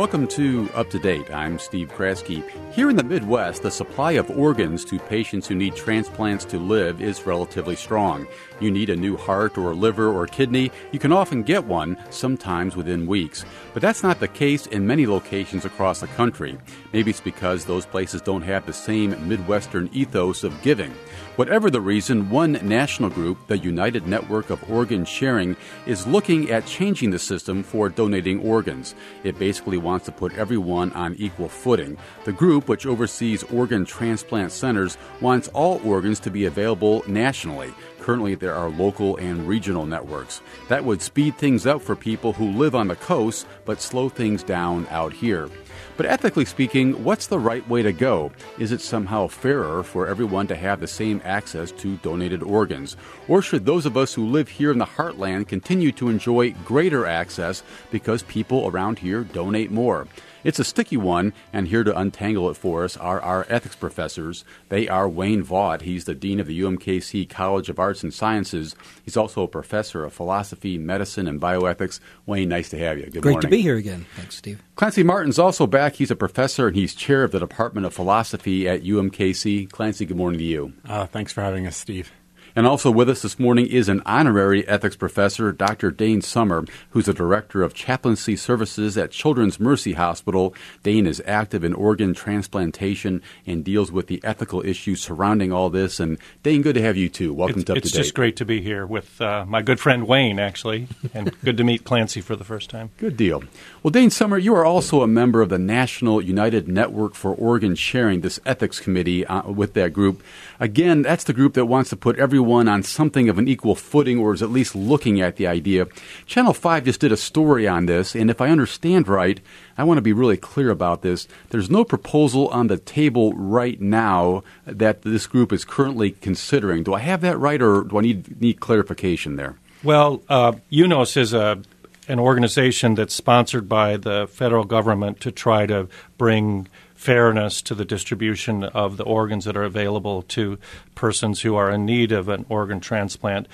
Welcome to Up to Date. I'm Steve Kraske. Here in the Midwest, the supply of organs to patients who need transplants to live is relatively strong. You need a new heart or liver or kidney, you can often get one, sometimes within weeks. But that's not the case in many locations across the country. Maybe it's because those places don't have the same Midwestern ethos of giving. Whatever the reason, one national group, the United Network of Organ Sharing, is looking at changing the system for donating organs. It basically wants to put everyone on equal footing. The group, which oversees organ transplant centers, wants all organs to be available nationally. Currently, there are local and regional networks. That would speed things up for people who live on the coast, but slow things down out here. But ethically speaking, what's the right way to go? Is it somehow fairer for everyone to have the same access to donated organs? Or should those of us who live here in the heartland continue to enjoy greater access because people around here donate more? It's a sticky one, and here to untangle it for us are our ethics professors. They are Wayne Vaught. He's the dean of the UMKC College of Arts and Sciences. He's also a professor of philosophy, medicine, and bioethics. Wayne, nice to have you. Good morning. Great to be here again. Thanks, Steve. Clancy Martin's also back. He's a professor, and he's chair of the Department of Philosophy at UMKC. Clancy, good morning to you. Thanks for having us, Steve. And also with us this morning is an honorary ethics professor, Dr. Dane Sommer, who's the director of chaplaincy services at Children's Mercy Hospital. Dane is active in organ transplantation and deals with the ethical issues surrounding all this. And Dane, good to have you too. Welcome to Up to Date. It's just great to be here with my good friend Wayne, actually, and good to meet Clancy for the first time. Good deal. Well, Dane Sommer, you are also a member of the National United Network for Organ Sharing, this ethics committee with that group. Again, that's the group that wants to put everyone on something of an equal footing, or is at least looking at the idea. Channel 5 just did a story on this, and if I understand right, I want to be really clear about this. There's no proposal on the table right now that this group is currently considering. Do I have that right, or do I need clarification there? Well, UNOS is an organization that's sponsored by the federal government to try to bring fairness to the distribution of the organs that are available to persons who are in need of an organ transplant.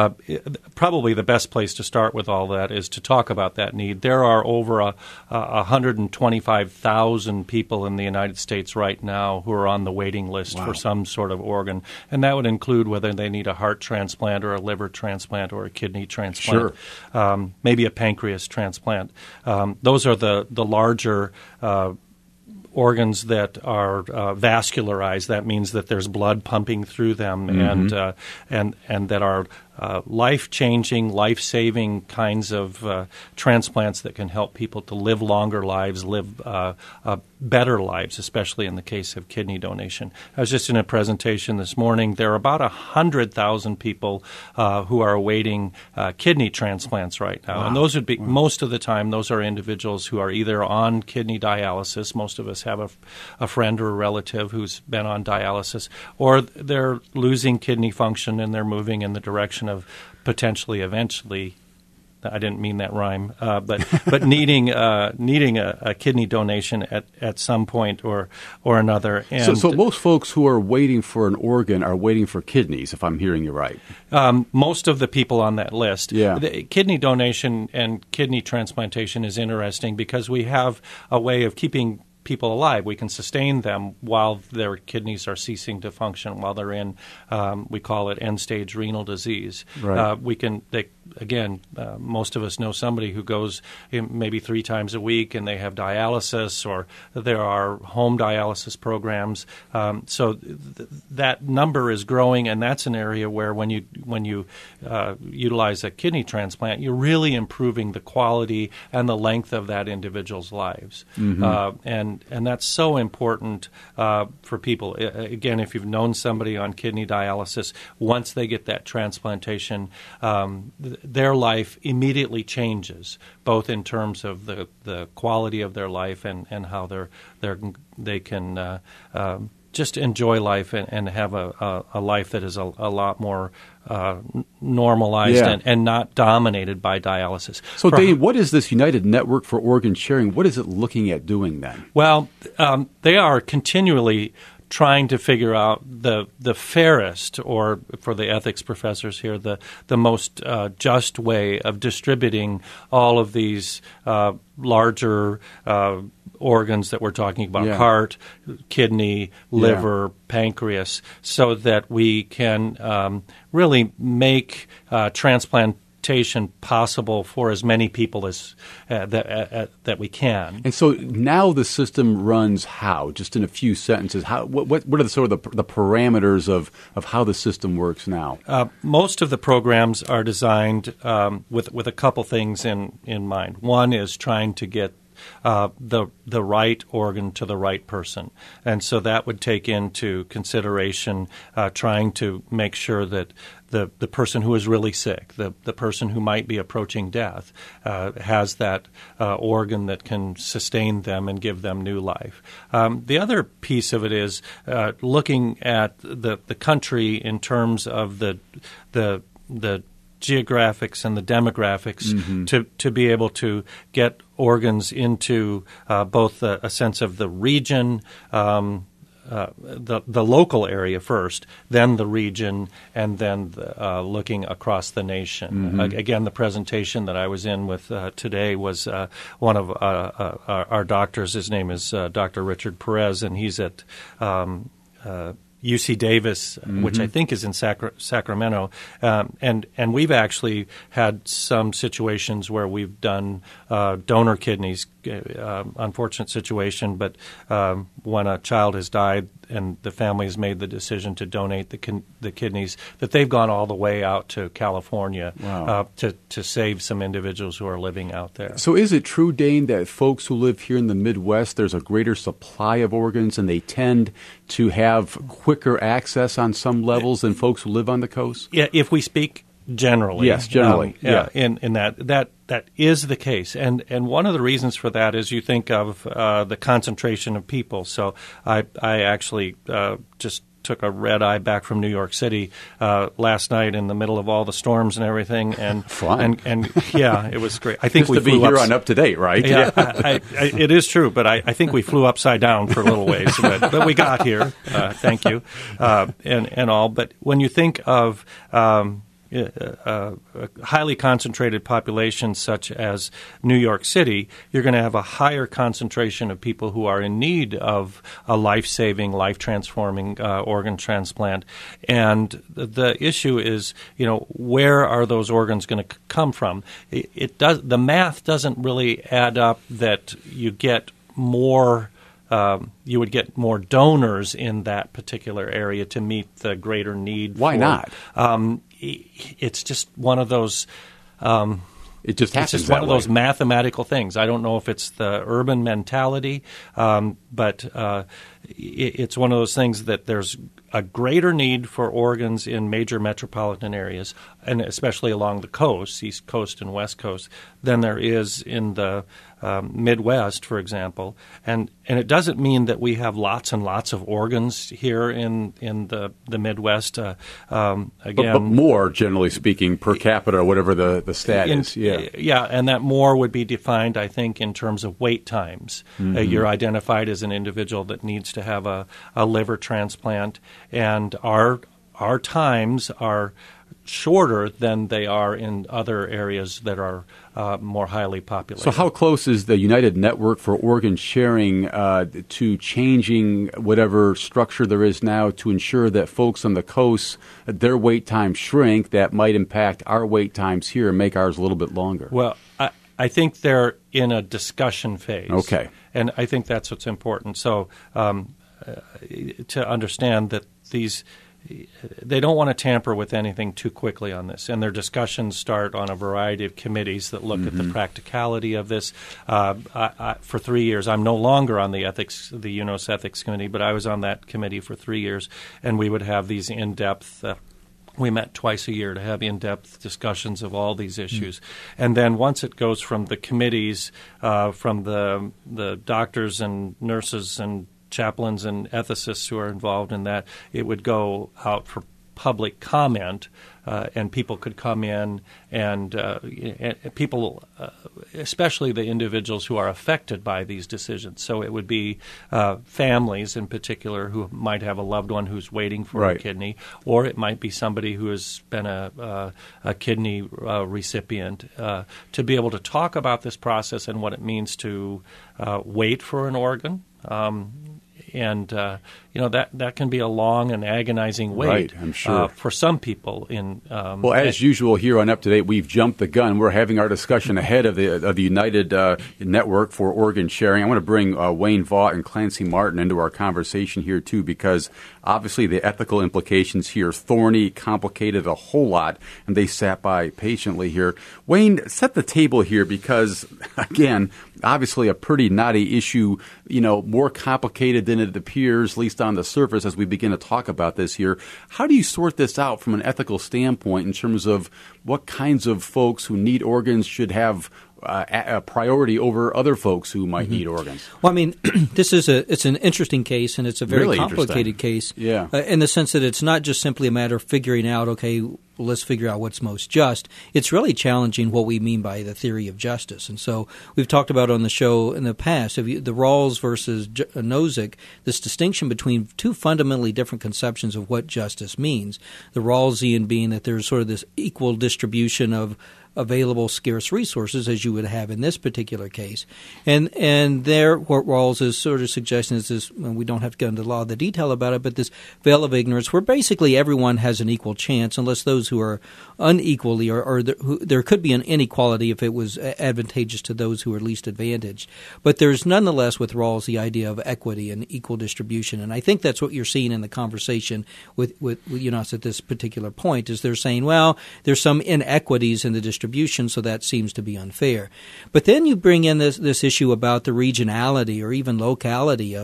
Probably the best place to start with all that is to talk about that need. There are over 125,000 people in the United States right now who are on the waiting list for some sort of organ, and that would include whether they need a heart transplant or a liver transplant or a kidney transplant, maybe a pancreas transplant. Those are the larger organs that are vascularized. That means that there's blood pumping through them, and that are life-changing, life-saving kinds of transplants that can help people to live longer lives, live better lives, especially in the case of kidney donation. I was just in a presentation this morning. There are about 100,000 people who are awaiting kidney transplants right now. Wow. And those would be, most of the time, those are individuals who are either on kidney dialysis. Most of us have a friend or a relative who's been on dialysis, or they're losing kidney function and they're moving in the direction of potentially, eventually, I didn't mean that rhyme, but needing a kidney donation at some point or another. And so most folks who are waiting for an organ are waiting for kidneys, if I'm hearing you right. Most of the people on that list. Yeah. The kidney donation and kidney transplantation is interesting because we have a way of keeping people alive. We can sustain them while their kidneys are ceasing to function, while they're in, we call it end-stage renal disease. Right. Most of us know somebody who goes maybe 3 times a week and they have dialysis, or there are home dialysis programs. That number is growing, and that's an area where when you utilize a kidney transplant, you're really improving the quality and the length of that individual's lives. Mm-hmm. And that's so important for people. Again, if you've known somebody on kidney dialysis, once they get that transplantation, their life immediately changes, both in terms of the quality of their life and how they can just enjoy life and have a life that is a lot more normalized and not dominated by dialysis. So, Dane, what is this United Network for Organ Sharing? What is it looking at doing then? Well, they are continually trying to figure out the fairest, or for the ethics professors here, the most just way of distributing all of these larger organs that we're talking about, heart, kidney, liver, pancreas, so that we can really make transplantation possible for as many people as that we can. And so now the system runs how? Just in a few sentences, what are the sort of the parameters of how the system works now? Most of the programs are designed with a couple things in mind. One is trying to get the right organ to the right person, and so that would take into consideration trying to make sure that the person who is really sick, the person who might be approaching death, has that organ that can sustain them and give them new life. The other piece of it is looking at the country in terms of the geographics and the demographics to be able to get organs into both a sense of the region, the local area first, then the region, and then looking across the nation. Again, the presentation that I was in with today was one of our doctors. His name is Dr. Richard Perez, and he's at UC Davis, which I think is in Sacramento, and we've actually had some situations where we've done donor kidneys. Unfortunate situation, but when a child has died and the family has made the decision to donate the kidneys, that they've gone all the way out to California to save some individuals who are living out there. So is it true, Dane, that folks who live here in the Midwest, there's a greater supply of organs and they tend to have quicker access on some levels than folks who live on the coast? Yeah, if we speak generally. Yes, generally. In that is the case. And one of the reasons for that is you think of the concentration of people. So I actually just took a red eye back from New York City last night in the middle of all the storms and everything. And fun. And yeah, it was great. I think just we to be here on Up to Date, right? Yeah, it is true, but I think we flew upside down for a little ways, but we got here. Thank you, and all. But when you think of a highly concentrated population such as New York City, you're going to have a higher concentration of people who are in need of a life-saving, life-transforming organ transplant. And the issue is, where are those organs going to come from? The math doesn't really add up that you get more. You would get more donors in that particular area to meet the greater need. Why not? It's just one of those. It just happens. It's just one of those mathematical things. I don't know if it's the urban mentality, but it's one of those things that there's a greater need for organs in major metropolitan areas, and especially along the coast, East Coast and West Coast, than there is in the Midwest, for example. And it doesn't mean that we have lots and lots of organs here in the Midwest. Again, but more, generally speaking, per capita, whatever the stat is. Yeah, and that more would be defined, I think, in terms of wait times. You're identified as an individual that needs to have a liver transplant, and our times are shorter than they are in other areas that are more highly populated. So how close is the United Network for Organ Sharing to changing whatever structure there is now to ensure that folks on the coast, their wait times shrink, that might impact our wait times here and make ours a little bit longer? Well, I think they're in a discussion phase. Okay. And I think that's what's important. So to understand that they don't want to tamper with anything too quickly on this, and their discussions start on a variety of committees that look at the practicality of this. For 3 years, I'm no longer on the UNOS Ethics Committee, but I was on that committee for 3 years, and we would have these in-depth we met twice a year to have in-depth discussions of all these issues. And then once it goes from the committees, from the doctors and nurses and chaplains and ethicists who are involved in that, it would go out for public comment, and people could come in and people, especially the individuals who are affected by these decisions. So it would be families in particular who might have a loved one who's waiting for a kidney, or it might be somebody who has been a kidney recipient, to be able to talk about this process and what it means to wait for an organ. And that can be a long and agonizing wait, right, I'm sure. For some people. Well, as usual here on Up to Date, we've jumped the gun. We're having our discussion ahead of the United Network for Organ Sharing. I want to bring Wayne Vaught and Clancy Martin into our conversation here too, because obviously the ethical implications here, thorny, complicated, a whole lot, and they sat by patiently here. Wayne, set the table here because, again, obviously a pretty knotty issue, more complicated than it appears, at least on the surface, as we begin to talk about this here. How do you sort this out from an ethical standpoint in terms of what kinds of folks who need organs should have a priority over other folks who might need organs? Well, I mean, it's an interesting case, and it's a very really complicated case. Yeah. In the sense that it's not just simply a matter of figuring out, okay, well, let's figure out what's most just. It's really challenging what we mean by the theory of justice. And so we've talked about on the show in the past, the Rawls versus Nozick, this distinction between two fundamentally different conceptions of what justice means. The Rawlsian being that there's sort of this equal distribution of available scarce resources, as you would have in this particular case. And there, what Rawls is sort of suggesting is this, and we don't have to go into a lot of the detail about it, but this veil of ignorance where basically everyone has an equal chance, unless those who are unequally, or there could be an inequality if it was advantageous to those who are least advantaged. But there's nonetheless with Rawls the idea of equity and equal distribution. And I think that's what you're seeing in the conversation with us at this particular point, is they're saying, well, there's some inequities in the distribution, so that seems to be unfair. But then you bring in this issue about the regionality or even locality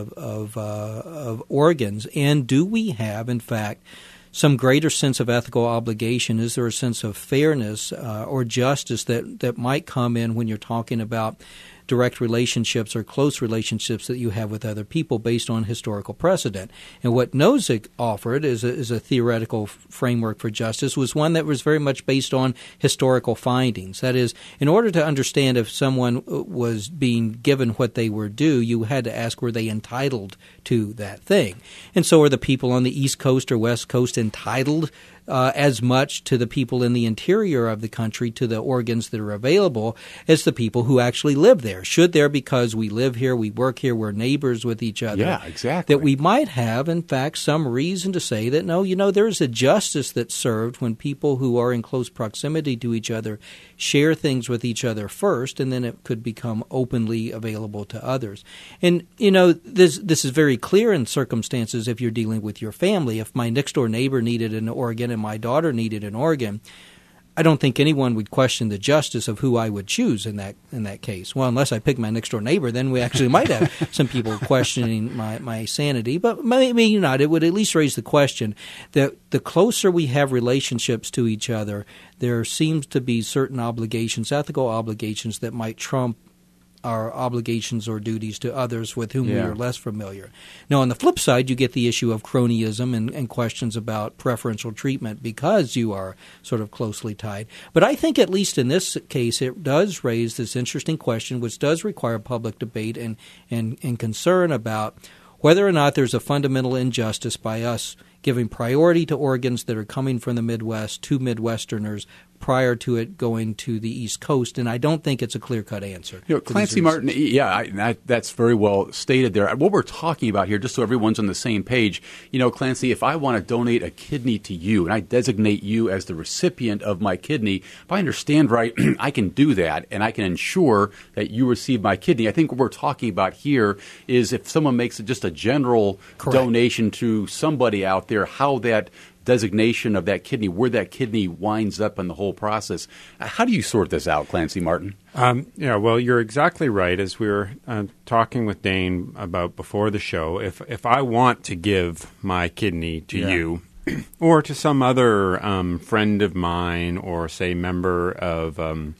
of organs, and do we have, in fact, some greater sense of ethical obligation? Is there a sense of fairness or justice that might come in when you're talking about direct relationships or close relationships that you have with other people based on historical precedent? And what Nozick offered is a theoretical framework for justice was one that was very much based on historical findings. That is, in order to understand if someone was being given what they were due, you had to ask, were they entitled to that thing? And so are the people on the East Coast or West Coast entitled as much to the people in the interior of the country, to the organs that are available, as the people who actually live there? Should there, because we live here, we work here, we're neighbors with each other, yeah, exactly, that we might have, in fact, some reason to say that, no, there's a justice that's served when people who are in close proximity to each other share things with each other first, and then it could become openly available to others. And, this is very clear in circumstances if you're dealing with your family. If my next-door neighbor needed an organ and my daughter needed an organ, I don't think anyone would question the justice of who I would choose in that case. Well, unless I pick my next door neighbor, then we actually might have some people questioning my sanity. But maybe not. It would at least raise the question that the closer we have relationships to each other, there seems to be certain obligations, ethical obligations, that might trump our obligations or duties to others with whom we are less familiar. Now, on the flip side, you get the issue of cronyism and questions about preferential treatment because you are sort of closely tied. But I think at least in this case, it does raise this interesting question, which does require public debate and concern about whether or not there's a fundamental injustice by us giving priority to organs that are coming from the Midwest to Midwesterners prior to it going to the East Coast, and I don't think it's a clear-cut answer. Clancy Martin, that's very well stated there. What we're talking about here, just so everyone's on the same page, Clancy, if I want to donate a kidney to you and I designate you as the recipient of my kidney, if I understand right, I can do that and I can ensure that you receive my kidney. I think what we're talking about here is if someone makes just a general donation to somebody out there, how that designation of that kidney, where that kidney winds up in the whole process. How do you sort this out, Clancy Martin? Well, you're exactly right. As we were talking with Dane about before the show, if I want to give my kidney to you or to some other friend of mine or, say, member of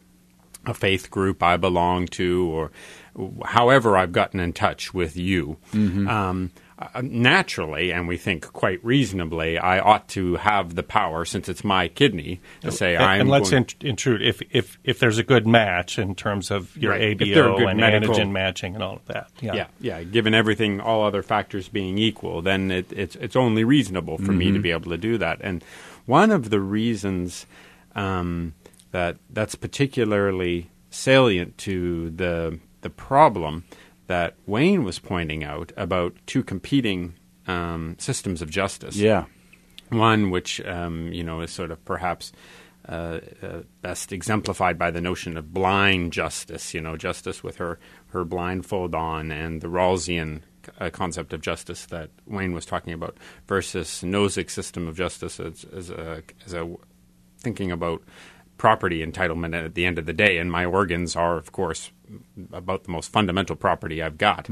a faith group I belong to, or however I've gotten in touch with you, naturally, and we think quite reasonably, I ought to have the power, since it's my kidney, to say and let's intrude if there's a good match in terms of your ABO and antigen matching and all of that. Yeah. Given everything, all other factors being equal, then it's only reasonable for me to be able to do that. And one of the reasons that's particularly salient to the problem that Wayne was pointing out about two competing systems of justice. Yeah. One which, is sort of perhaps best exemplified by the notion of blind justice, justice with her blindfold on, and the Rawlsian concept of justice that Wayne was talking about, versus Nozick's system of justice as a thinking about property entitlement at the end of the day, and my organs are, of course, about the most fundamental property I've got,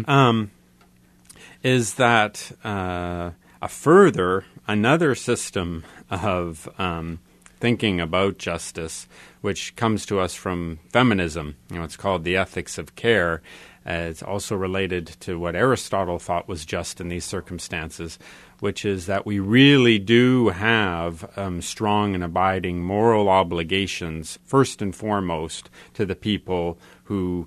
is that another system of thinking about justice, which comes to us from feminism. It's called the ethics of care. It's also related to what Aristotle thought was just in these circumstances, which is that we really do have strong and abiding moral obligations, first and foremost, to the people who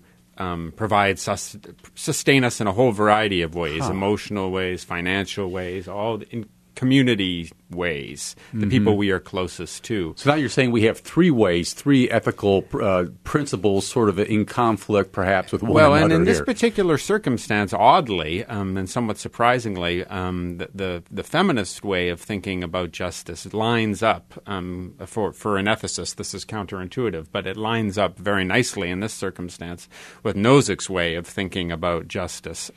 sustain us in a whole variety of ways, emotional ways, financial ways, all in community ways, the people we are closest to. So now you're saying we have three ethical principles sort of in conflict perhaps with one another. Well, and in this here. particular circumstance, oddly, and somewhat surprisingly, the feminist way of thinking about justice lines up, for an ethicist, this is counterintuitive, but it lines up very nicely in this circumstance with Nozick's way of thinking about justice.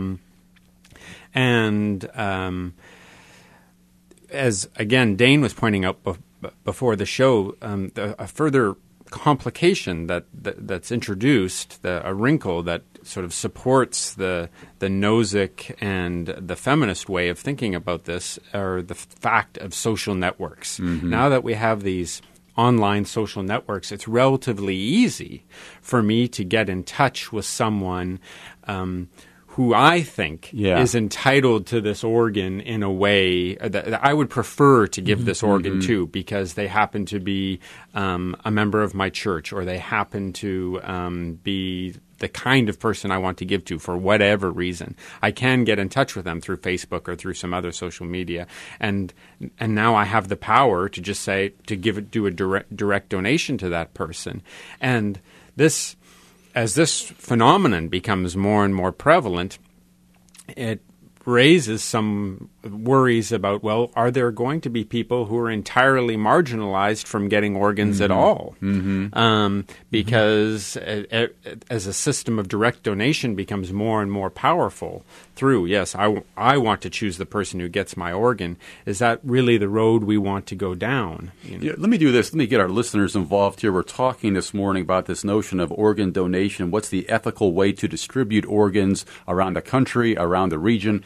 As, again, Dane was pointing out before the show, a further complication that's introduced, a wrinkle that sort of supports the Nozick and the feminist way of thinking about this, are the fact of social networks. Now that we have these online social networks, it's relatively easy for me to get in touch with someone who I think is entitled to this organ in a way that I would prefer to give this organ to, because they happen to be a member of my church, or they happen to be the kind of person I want to give to for whatever reason. I can get in touch with them through Facebook or through some other social media, and now I have the power to just say, to do a direct donation to that person. And this, as this phenomenon becomes more and more prevalent, it raises some worries about, well, are there going to be people who are entirely marginalized from getting organs at all? Because as a system of direct donation becomes more and more powerful through, yes, I want to choose the person who gets my organ. Is that really the road we want to go down? Yeah, let me do this. Let me get our listeners involved here. We're talking this morning about this notion of organ donation. What's the ethical way to distribute organs around the country, around the region?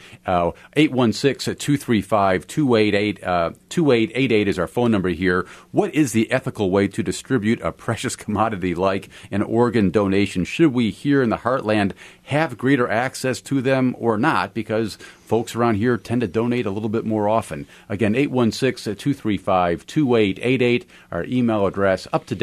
816-235-2888. 2888 is our phone number here. What is the ethical way to distribute a precious commodity like an organ donation? Should we here in the heartland have greater access to them or not? Because folks around here tend to donate a little bit more often. Again, 816-235-2888. Our email address,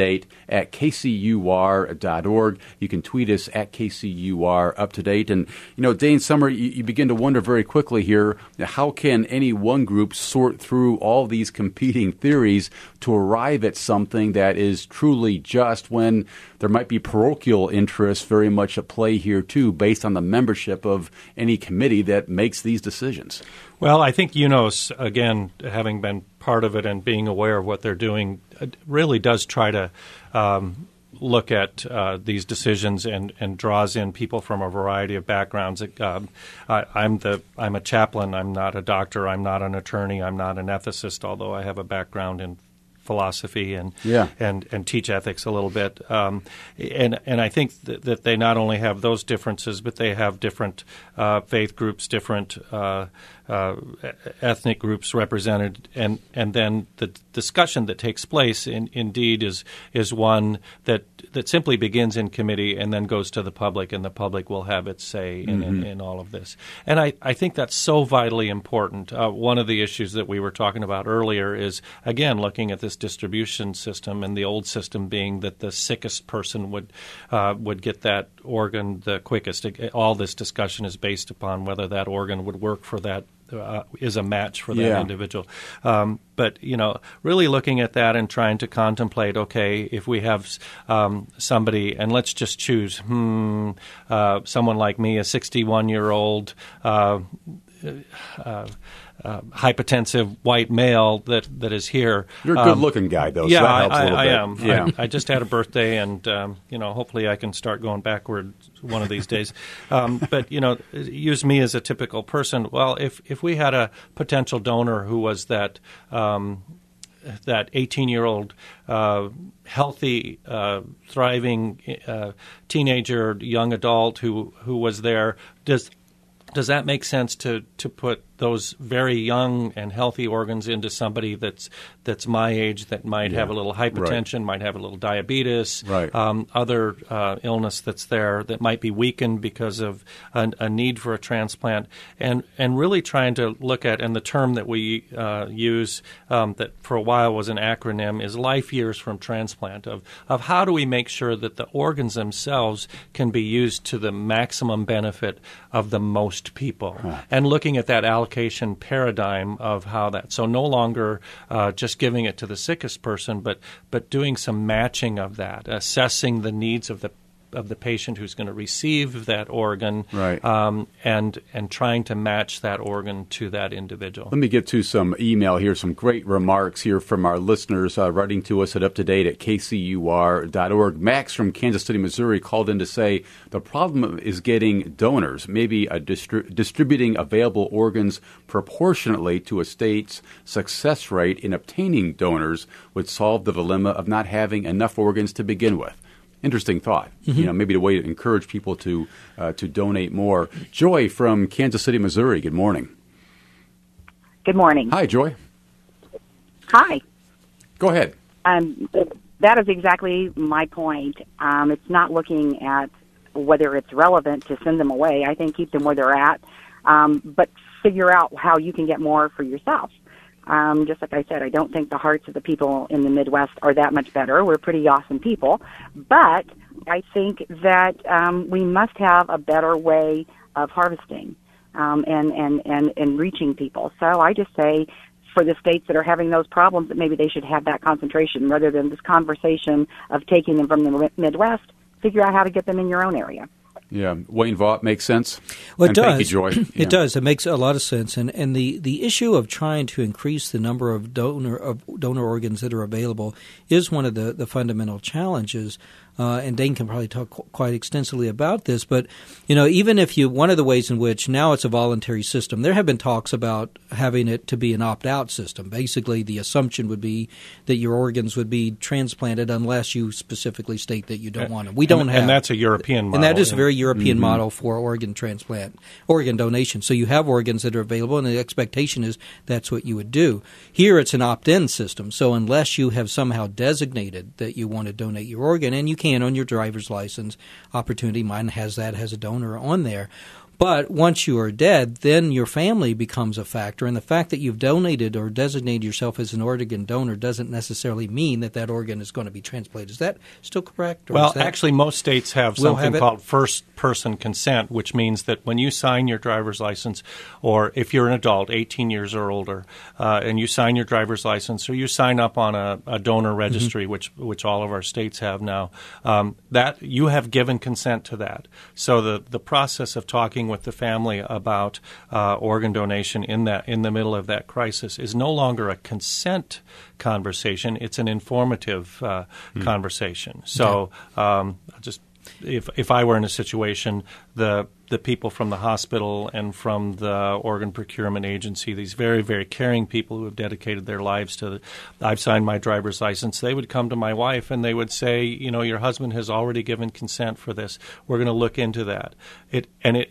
uptodate@kcur.org. You can tweet us at KCUR-UpToDate. And, Dane Summer, you begin to wonder very quickly here, how can any one group sort through all these competing theories to arrive at something that is truly just, when there might be parochial interests very much at play here, too, based on the membership of any committee that makes these decisions? Well, I think UNOS, again, having been part of it and being aware of what they're doing, really does try to look at these decisions and draws in people from a variety of backgrounds. I'm a chaplain. I'm not a doctor. I'm not an attorney. I'm not an ethicist, although I have a background in philosophy and teach ethics a little bit. And I think that they not only have those differences, but they have different faith groups, different ethnic groups represented, and then the discussion that takes place indeed is one that simply begins in committee and then goes to the public, and the public will have its say in all of this. And I think that's so vitally important. One of the issues that we were talking about earlier is, again, looking at this distribution system, and the old system being that the sickest person would get that organ the quickest. All this discussion is based upon whether that organ would work for that, is a match for that individual. But, really looking at that and trying to contemplate, okay, if we have somebody, and let's just choose someone like me, a 61-year-old hypertensive white male that is here. You're a good-looking guy, though, yeah, so that helps a little I bit. am. Yeah. I just had a birthday, and hopefully I can start going backward one of these days. But use me as a typical person. Well, if we had a potential donor who was that 18-year-old healthy, thriving teenager, young adult who was there, does that make sense to put those very young and healthy organs into somebody that's my age, that might have a little hypertension, might have a little diabetes, other illness that's there that might be weakened because of a need for a transplant, and really trying to look at, and the term that we use that for a while was an acronym, is life years from transplant, of how do we make sure that the organs themselves can be used to the maximum benefit of the most people, and looking at that allocation paradigm of how that, so no longer just giving it to the sickest person, but doing some matching of that, assessing the needs of the patient who's going to receive that organ, and trying to match that organ to that individual. Let me get to some email here, some great remarks here from our listeners writing to us at uptodate@kcur.org. Max from Kansas City, Missouri called in to say the problem is getting donors, maybe distributing available organs proportionately to a state's success rate in obtaining donors would solve the dilemma of not having enough organs to begin with. Interesting thought. Maybe the way to encourage people to donate more. Joy from Kansas City, Missouri. Good morning. Good morning. Hi, Joy. Hi. Go ahead. That is exactly my point. It's not looking at whether it's relevant to send them away. I think keep them where they're at, but figure out how you can get more for yourself. Just like I said, I don't think the hearts of the people in the Midwest are that much better. We're pretty awesome people. But I think that we must have a better way of harvesting and reaching people. So I just say for the states that are having those problems that maybe they should have that concentration rather than this conversation of taking them from the Midwest. Figure out how to get them in your own area. Yeah, Wayne Vaught makes sense. Well, it does. Thank you, Joy. It does. It makes a lot of sense. And the issue of trying to increase the number of donor organs that are available is one of the fundamental challenges. And Dane can probably talk quite extensively about this. But, even if one of the ways in which now it's a voluntary system, there have been talks about having it to be an opt-out system. Basically, the assumption would be that your organs would be transplanted unless you specifically state that you don't want them. We don't have. And that's a European model. And that is a very European model for organ transplant, organ donation. So you have organs that are available, and the expectation is that's what you would do. Here it's an opt-in system. So unless you have somehow designated that you want to donate your organ, and you can on your driver's license opportunity. Mine has a donor on there. But once you are dead, then your family becomes a factor, and the fact that you've donated or designated yourself as an organ donor doesn't necessarily mean that organ is going to be transplanted. Is that still correct? Well, actually, most states have something called first-person consent, which means that when you sign your driver's license, or if you're an adult, 18 years or older, and you sign your driver's license, or you sign up on a donor registry, which all of our states have now, that you have given consent to that. So the process of talking with the family about organ donation in the middle of that crisis is no longer a consent conversation; it's an informative conversation. So, just if I were in a situation, the the people from the hospital and from the organ procurement agency, these very, very caring people who have dedicated their lives to I've signed my driver's license. They would come to my wife and they would say, your husband has already given consent for this. We're going to look into that. It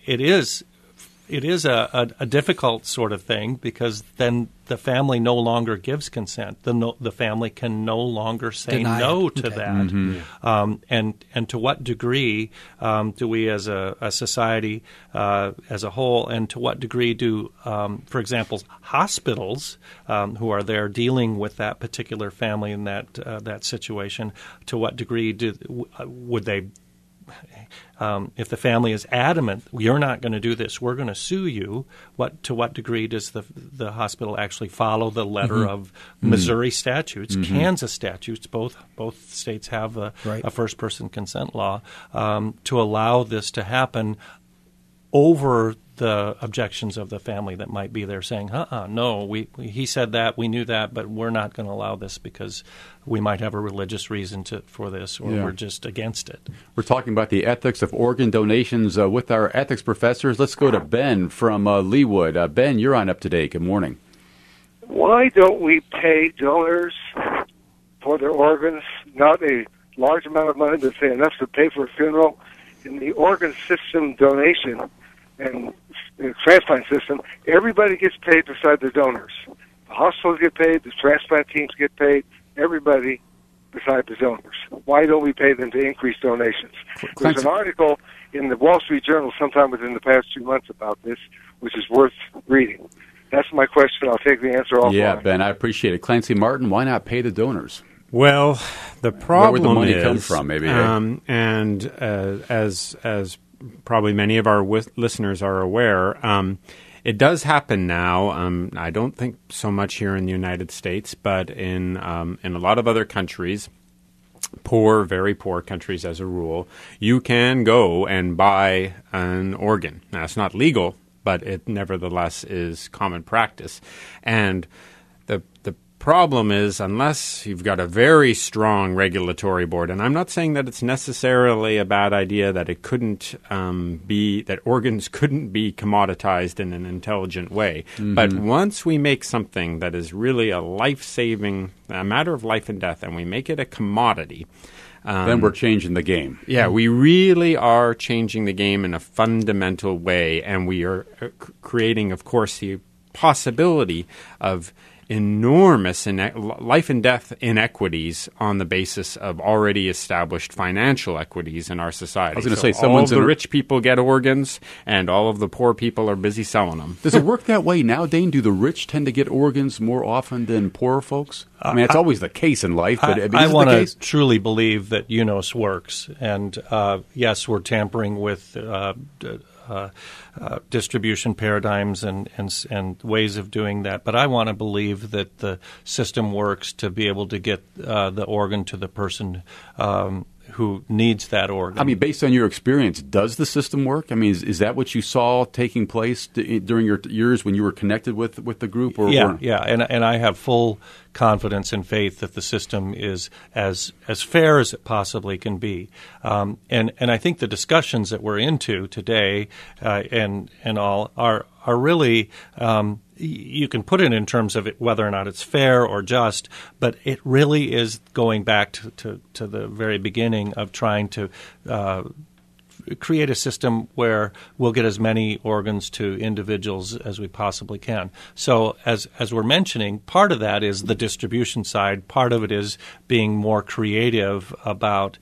is a difficult sort of thing, because then the family no longer gives consent. The family can no longer say no to that. Mm-hmm. And to what degree do we as a society as a whole, and to what degree do, for example, hospitals who are there dealing with that particular family in that situation, to what degree would they if the family is adamant, you're not going to do this, we're going to sue you, to what degree does the hospital actually follow the letter of Missouri statutes, Kansas statutes? Both states have a first-person consent law to allow this to happen over the objections of the family that might be there saying, no, he said that, we knew that, but we're not going to allow this because we might have a religious reason for this, or we're just against it. We're talking about the ethics of organ donations with our ethics professors. Let's go to Ben from Leawood. Ben, you're on Up to Date. Good morning. Why don't we pay donors for their organs, not a large amount of money, but say enough to pay for a funeral? In the organ system donation and transplant system, everybody gets paid beside the donors. The hospitals get paid, the transplant teams get paid, everybody beside the donors. Why don't we pay them to increase donations? There's an article in the Wall Street Journal sometime within the past 2 months about this, which is worth reading. That's my question. I'll take the answer offline. Yeah, Ben, I appreciate it. Clancy Martin, why not pay the donors? Well, the problem Where would the money is, come from, maybe? As probably many of our listeners are aware, it does happen now. I don't think so much here in the United States, but in a lot of other countries, very poor countries as a rule, you can go and buy an organ. Now, it's not legal, but it nevertheless is common practice. And the problem is, unless you've got a very strong regulatory board, and I'm not saying that it's necessarily a bad idea that it couldn't that organs couldn't be commoditized in an intelligent way. But once we make something that is really a matter of life and death, and we make it a commodity, then we're changing the game. Yeah, we really are changing the game in a fundamental way, and we are creating, of course, the possibility of enormous life and death inequities on the basis of already established financial equities in our society. I was going to say, all of the rich people get organs, and all of the poor people are busy selling them. Does it work that way now, Dane? Do the rich tend to get organs more often than poorer folks? I mean, it's always the case in life, but I want to truly believe that UNOS works, and yes, we're tampering with distribution paradigms and ways of doing that. But I want to believe that the system works to be able to get the organ to the person who needs that organ. I mean, based on your experience, does the system work? I mean, is that what you saw taking place during your years when you were connected with the group? Yeah, and I have full confidence and faith that the system is as fair as it possibly can be. And I think the discussions that we're into today and all are really you can put it in terms of whether or not it's fair or just, but it really is going back to the very beginning of trying to create a system where we'll get as many organs to individuals as we possibly can. So as we're mentioning, part of that is the distribution side. Part of it is being more creative about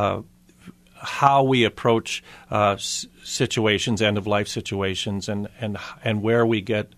how we approach situations, end-of-life situations, and where we get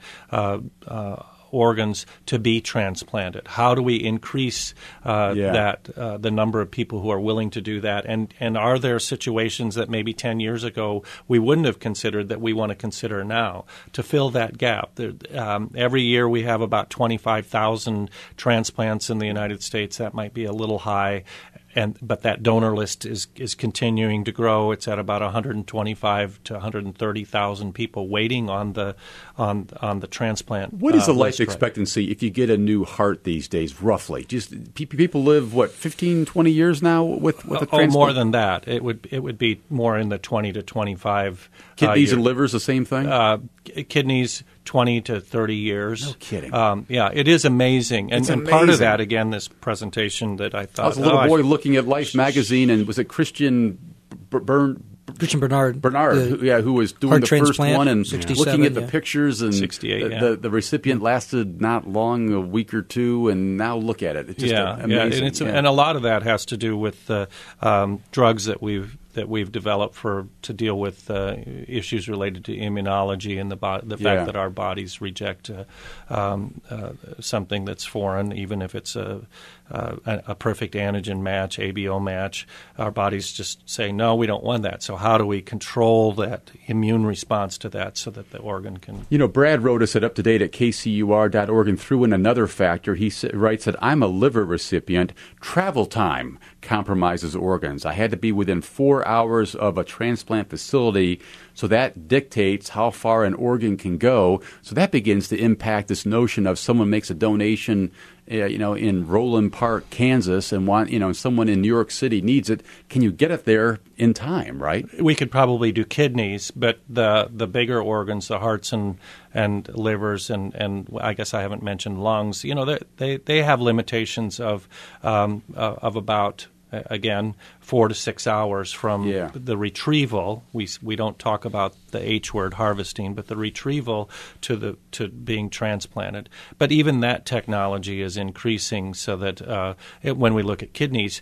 organs to be transplanted. How do we increase the number of people who are willing to do that? And are there situations that maybe 10 years ago we wouldn't have considered that we want to consider now to fill that gap? Every year we have about 25,000 transplants in the United States. That might be a little high. but that donor list is continuing to grow. It's at about 125 to 130,000 people waiting on the transplant. What is the life list, expectancy if you get a new heart these days, roughly? Just people live, 15, 20 years now with a transplant? More than that. It would be more in the 20 to 25 Kidneys and livers, the same thing? Kidneys, 20 to 30 years. No kidding. Yeah, it is amazing. And part of that, again, this presentation that I thought... I was a little boy looking at Life magazine, and was it Christian Bernard. Who was doing the first one and looking at the pictures, and 68, the recipient lasted not long, a week or two, and now look at it. It's just amazing. And a lot of that has to do with drugs that we've developed to deal with issues related to immunology and the fact that our bodies reject something that's foreign, even if it's a perfect antigen match, ABO match. Our bodies just say, no, we don't want that. So how do we control that immune response to that so that the organ can... Brad wrote us at UpToDate at kcur.org and threw in another factor. He writes that I'm a liver recipient. Travel time compromises organs. I had to be within 4 hours of a transplant facility, so that dictates how far an organ can go. So that begins to impact this notion of someone makes a donation, in Roland Park, Kansas, and someone in New York City needs it. Can you get it there in time? Right? We could probably do kidneys, but the bigger organs, the hearts and livers, and I guess I haven't mentioned lungs. They have limitations of about, again, 4 to 6 hours from the retrieval. We don't talk about the H word, harvesting, but the retrieval to being transplanted. But even that technology is increasing, so that when we look at kidneys,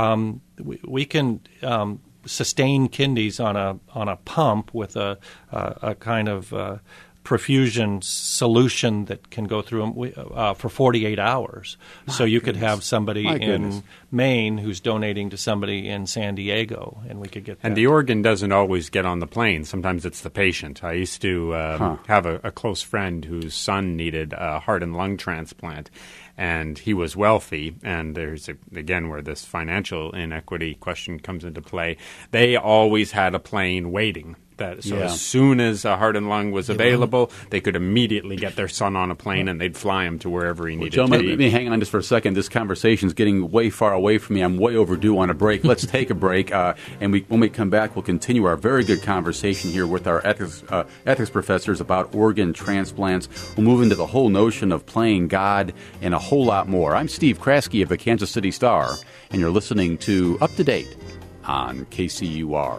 we can sustain kidneys on a pump with a kind of perfusion solution that can go through them for 48 hours. So you could have somebody in Maine who's donating to somebody in San Diego, and we could get that. And the organ doesn't always get on the plane. Sometimes it's the patient. I used to have a close friend whose son needed a heart and lung transplant, and he was wealthy, and there's, again, where this financial inequity question comes into play. They always had a plane waiting. As soon as a heart and lung was available, they could immediately get their son on a plane, and they'd fly him to wherever he needed to be. Let me hang on just for a second. This conversation is getting way far away from me. I'm way overdue on a break. Let's take a break, and when we come back, we'll continue our very good conversation here with our ethics professors about organ transplants. We'll move into the whole notion of playing God and a whole lot more. I'm Steve Kraske of the Kansas City Star, and you're listening to Up to Date on KCUR.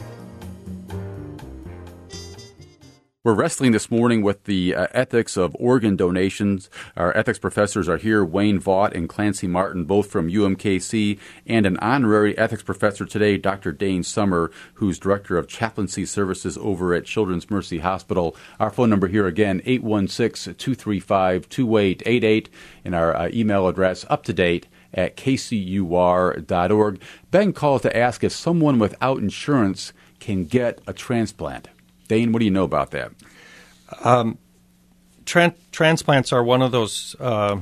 We're wrestling this morning with the ethics of organ donations. Our ethics professors are here, Wayne Vaught and Clancy Martin, both from UMKC, and an honorary ethics professor today, Dr. Dane Summer, who's Director of Chaplaincy Services over at Children's Mercy Hospital. Our phone number here again, 816-235-2888, and our email address, uptodate at kcur.org. Ben called to ask if someone without insurance can get a transplant. Dane, what do you know about that? Transplants are one of those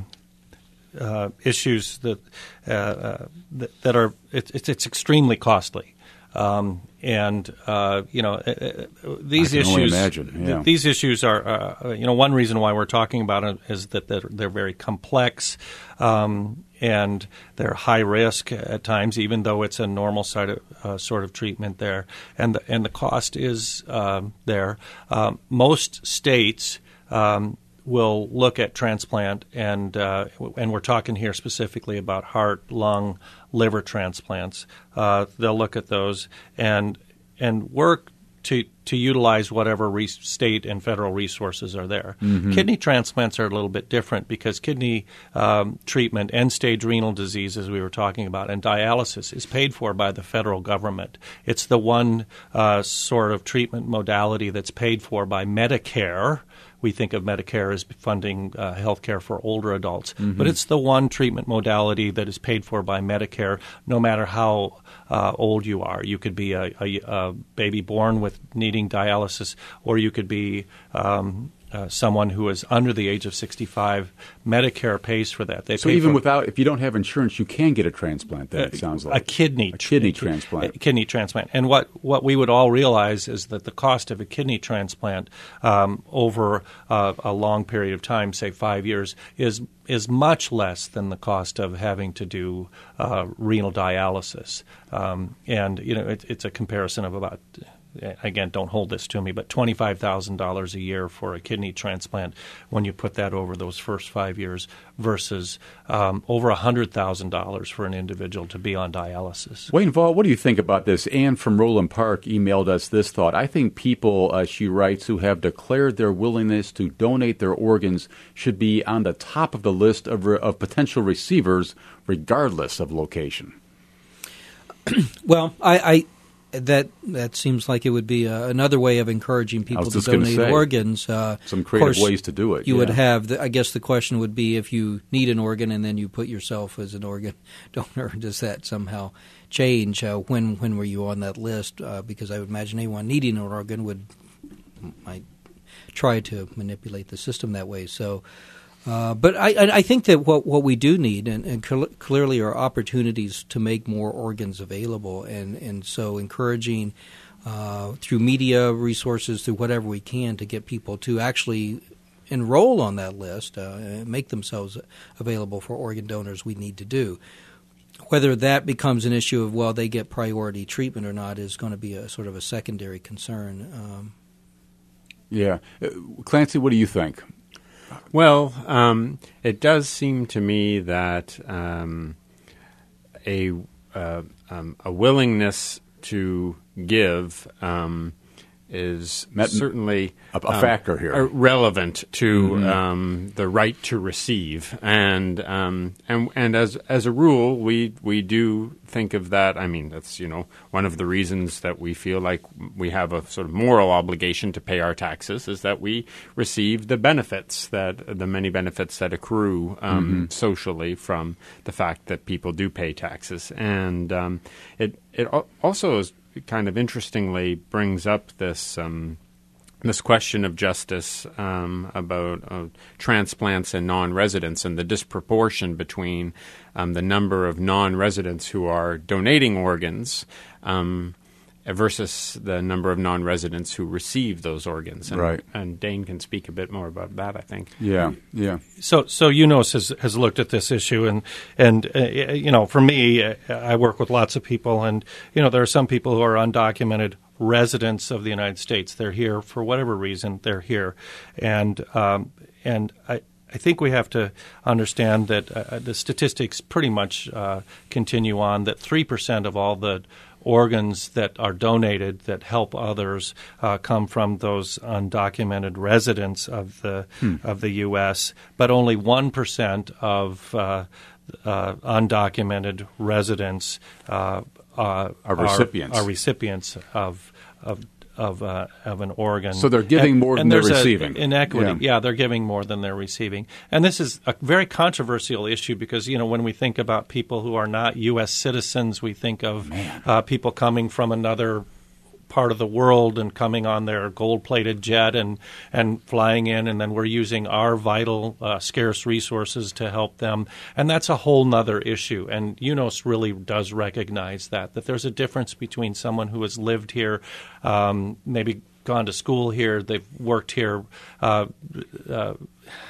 issues that are it's extremely costly, these issues. These issues are one reason why we're talking about it is that they're very complex. And they're high risk at times, even though it's a normal sort of treatment there, and the cost is there. Most states will look at transplant, and we're talking here specifically about heart, lung, liver transplants. They'll look at those and work to utilize whatever state and federal resources are there. Mm-hmm. Kidney transplants are a little bit different because kidney treatment, end-stage renal disease, as we were talking about, and dialysis is paid for by the federal government. It's the one sort of treatment modality that's paid for by Medicare. We think of Medicare as funding health care for older adults. Mm-hmm. But it's the one treatment modality that is paid for by Medicare, no matter how old you are. You could be a baby born with needing needing dialysis, or you could be someone who is under the age of 65. Medicare pays for that. So even if you don't have insurance, you can get a transplant, then it sounds like. A kidney transplant. A kidney transplant. And what we would all realize is that the cost of a kidney transplant over a long period of time, say 5 years, is much less than the cost of having to do renal dialysis. And, it's a comparison of about, again, don't hold this to me, but $25,000 a year for a kidney transplant when you put that over those first 5 years versus over $100,000 for an individual to be on dialysis. Wayne Vaught, what do you think about this? Anne from Roland Park emailed us this thought. I think people, she writes, who have declared their willingness to donate their organs should be on the top of the list of potential receivers regardless of location. Well, That seems like it would be another way of encouraging people to donate organs. Some creative ways to do it. You would have, I guess the question would be, if you need an organ and then you put yourself as an organ donor, does that somehow change? When were you on that list? Because I would imagine anyone needing an organ might try to manipulate the system that way. So. But I think that what we do need, and clearly, are opportunities to make more organs available, and so encouraging through media resources, through whatever we can, to get people to actually enroll on that list, make themselves available for organ donors. We need to do. Whether that becomes an issue of they get priority treatment or not is going to be a sort of a secondary concern. Clancy, what do you think? Well, it does seem to me that a willingness to give is certainly a factor here, relevant to the right to receive, and as a rule, we do think of that. I mean, that's one of the reasons that we feel like we have a sort of moral obligation to pay our taxes is that we receive the many benefits that accrue socially from the fact that people do pay taxes, and it also is kind of interestingly brings up this question of justice about transplants and non-residents and the disproportion between the number of non-residents who are donating organs versus the number of non-residents who receive those organs. Right. And Dane can speak a bit more about that, I think. Yeah. So UNOS has looked at this issue, and for me, I work with lots of people, and there are some people who are undocumented residents of the United States. They're here for whatever reason. They're here, and I think we have to understand that the statistics pretty much continue on that 3% of all the organs that are donated that help others come from those undocumented residents of the U.S., but only 1% of undocumented residents are recipients of an organ. So they're giving more than they're receiving. Inequity. Yeah, they're giving more than they're receiving. And this is a very controversial issue because, when we think about people who are not U.S. citizens, we think of people coming from another part of the world and coming on their gold-plated jet and flying in, and then we're using our vital, scarce resources to help them. And that's a whole nother issue. And UNOS really does recognize that there's a difference between someone who has lived here, maybe gone to school here, they've worked here, and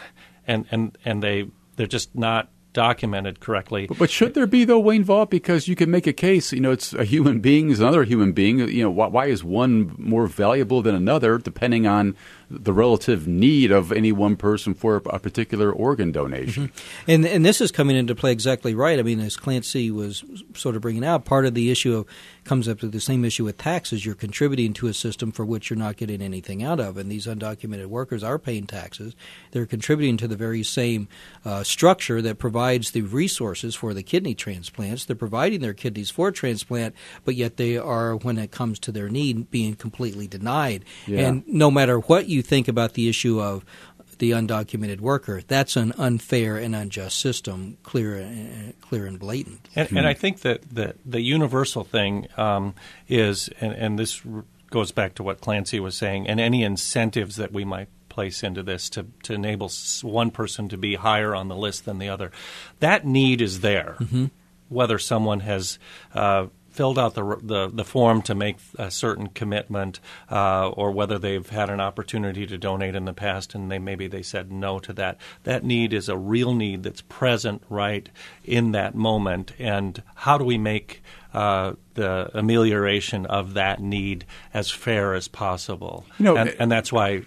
they're just not documented correctly. But should there be, though, Wayne Vaught? Because you can make a case, it's a human being is another human being. Why is one more valuable than another depending on the relative need of any one person for a particular organ donation? And this is coming into play exactly right. I mean, as Clancy was sort of bringing out, part of the issue comes up to the same issue with taxes. You're contributing to a system for which you're not getting anything out of, and these undocumented workers are paying taxes. They're contributing to the very same structure that provides the resources for the kidney transplants. They're providing their kidneys for transplant, but yet they are, when it comes to their need, being completely denied. Yeah. And no matter what you think about the issue of the undocumented worker, that's an unfair and unjust system, clear and blatant. And I think that the universal thing is, and this goes back to what Clancy was saying, and any incentives that we might place into this to enable one person to be higher on the list than the other. That need is there, whether someone has filled out the form to make a certain commitment, or whether they've had an opportunity to donate in the past and maybe they said no to that. That need is a real need that's present right in that moment. And how do we make the amelioration of that need as fair as possible? And that's why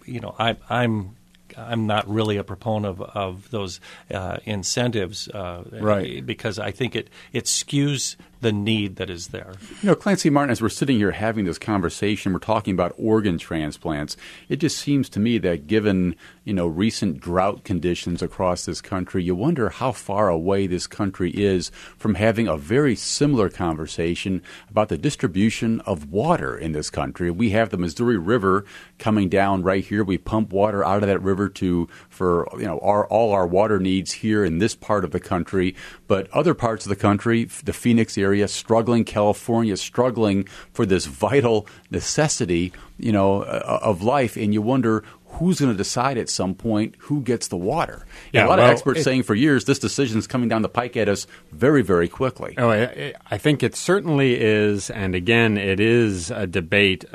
I'm not really a proponent of those incentives, right? Because I think it skews the need that is there. Clancy Martin, as we're sitting here having this conversation, we're talking about organ transplants. It just seems to me that given, recent drought conditions across this country, you wonder how far away this country is from having a very similar conversation about the distribution of water in this country. We have the Missouri River coming down right here. We pump water out of that river for all our water needs here in this part of the country. But other parts of the country, the Phoenix area, struggling, California struggling for this vital necessity, of life, and you wonder who's going to decide at some point who gets the water. Yeah, a lot of experts saying for years this decision is coming down the pike at us very, very quickly. Oh, I think it certainly is, and again, it is a debate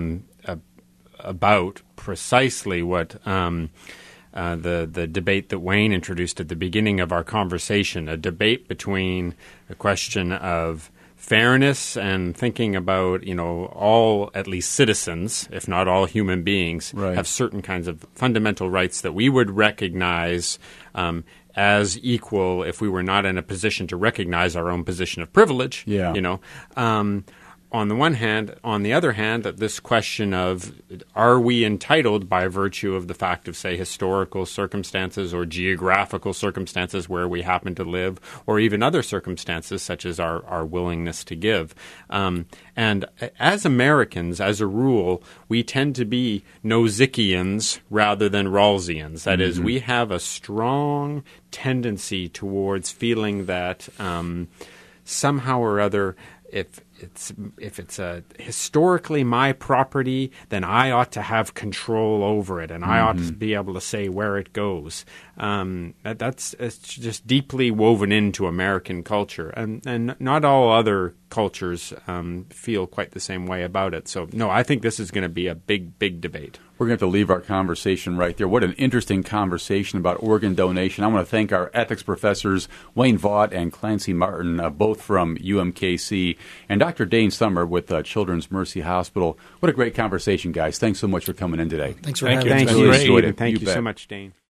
about precisely what the debate that Wayne introduced at the beginning of our conversation, a debate between the question of fairness and thinking about, all, at least citizens, if not all human beings, have certain kinds of fundamental rights that we would recognize as equal if we were not in a position to recognize our own position of privilege, on the one hand. On the other hand, this question of are we entitled by virtue of the fact of, say, historical circumstances or geographical circumstances where we happen to live, or even other circumstances such as our willingness to give. And as Americans, as a rule, we tend to be Nozickians rather than Rawlsians. That is, we have a strong tendency towards feeling that somehow or other, if it's historically my property, then I ought to have control over it, and I ought to be able to say where it goes. It's just deeply woven into American culture, and not all other cultures feel quite the same way about it. So, no, I think this is going to be a big, big debate. We're going to have to leave our conversation right there. What an interesting conversation about organ donation. I want to thank our ethics professors, Wayne Vaught and Clancy Martin, both from UMKC, and Dr. Dane Summer with Children's Mercy Hospital. What a great conversation, guys. Thanks so much for coming in today. Thanks for having us. Thank you. Really enjoyed it. Thank you so much, Dane.